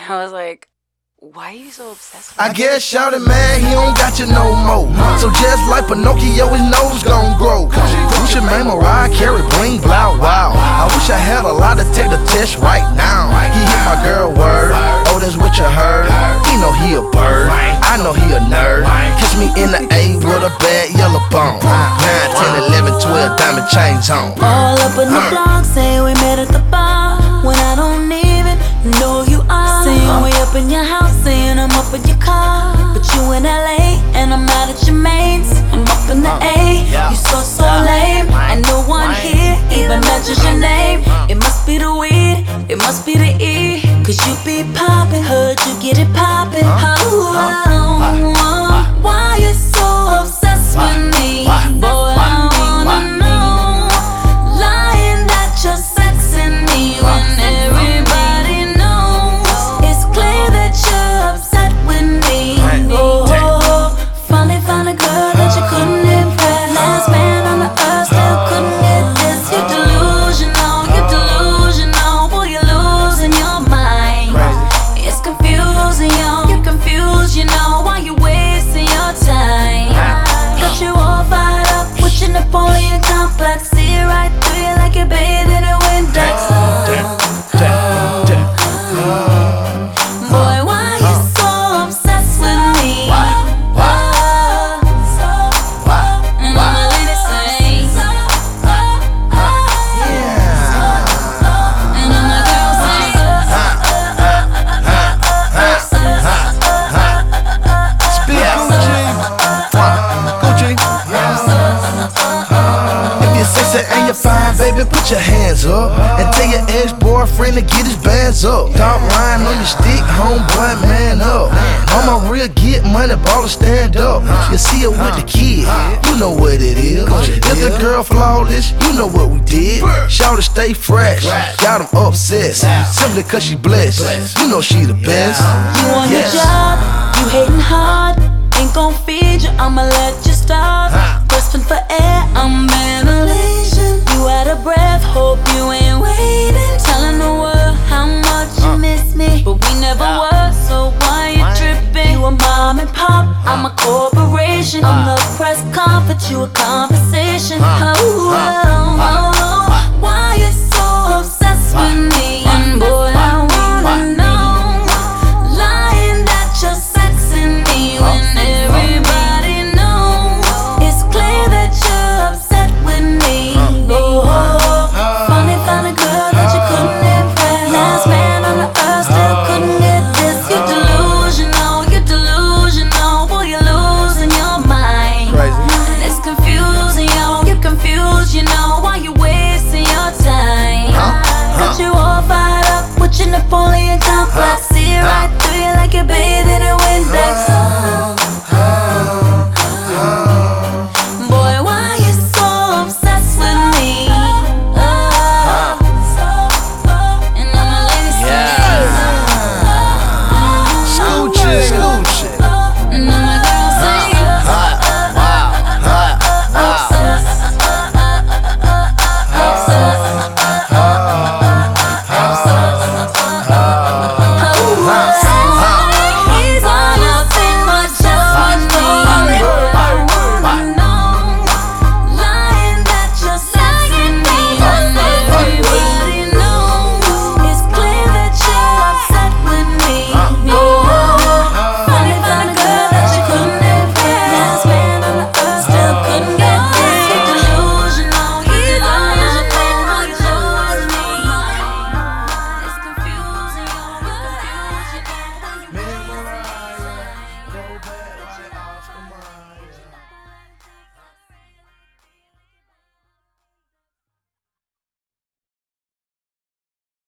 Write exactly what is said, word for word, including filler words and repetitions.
I was like, why are you so obsessed with I guess shouted man, he don't got you no more. So just like Pinocchio, his nose gon' grow. Gucci Mane, Mariah Carey, bling, blow, wow. I wish I had a lot to take the test right now. He hit my girl word, oh that's what you heard. He know he a bird, I know he a nerd. Kiss me in the A with a bad yellow bone. nine, ten, eleven, twelve, diamond chains on. All up in the blog, say we met at the bar, when I don't even know you are. Saying we up in your house, saying I'm up in your car, but you in L A and I'm out at your mains. I'm up in the A, you so so lame, and no one here even mentions your name. It must be the weed, it must be the E, cause you be poppin', heard you get it poppin'. Oh, oh, oh, why you so obsessed with me? Boy, I wanna know, lying that you're sexing me when everybody knows. It's clear that you're upset with me. Oh, finally found a girl that you couldn't impress. Last man on the earth still couldn't get this. You're delusional, you're delusional. Boy, you're losing your mind. It's confusing, yo, you're confused, you know. Why you wasting your time? Got you all fired up with your Napoleon complex. See it right through you like you're bathed in a Windex. Boy, why you so obsessed with me? And all my ladies say, and all my girls Speak Gucci, Gucci. If you're sexy and you're fine, baby, put your hands up and tell your ex-boyfriend to get his bands up. Dog line on your stick, homeboy, man up. On my real, get money, baller, stand up. You see her with the kid, you know what it is. If the girl flawless, you know what we did. Shout to stay fresh, got them obsessed. Simply cause she blessed, you know she the best. you on Yes. your job, you hating hard, ain't gon' feed you, I'ma let you starve. Grasping for air, I'm ventilation. You out of breath, hope you ain't waiting. Telling the world how much you miss me, but we never were, so why you tripping? You a mom and pop, I'm a corporation. I'm the press conference, you a conversation.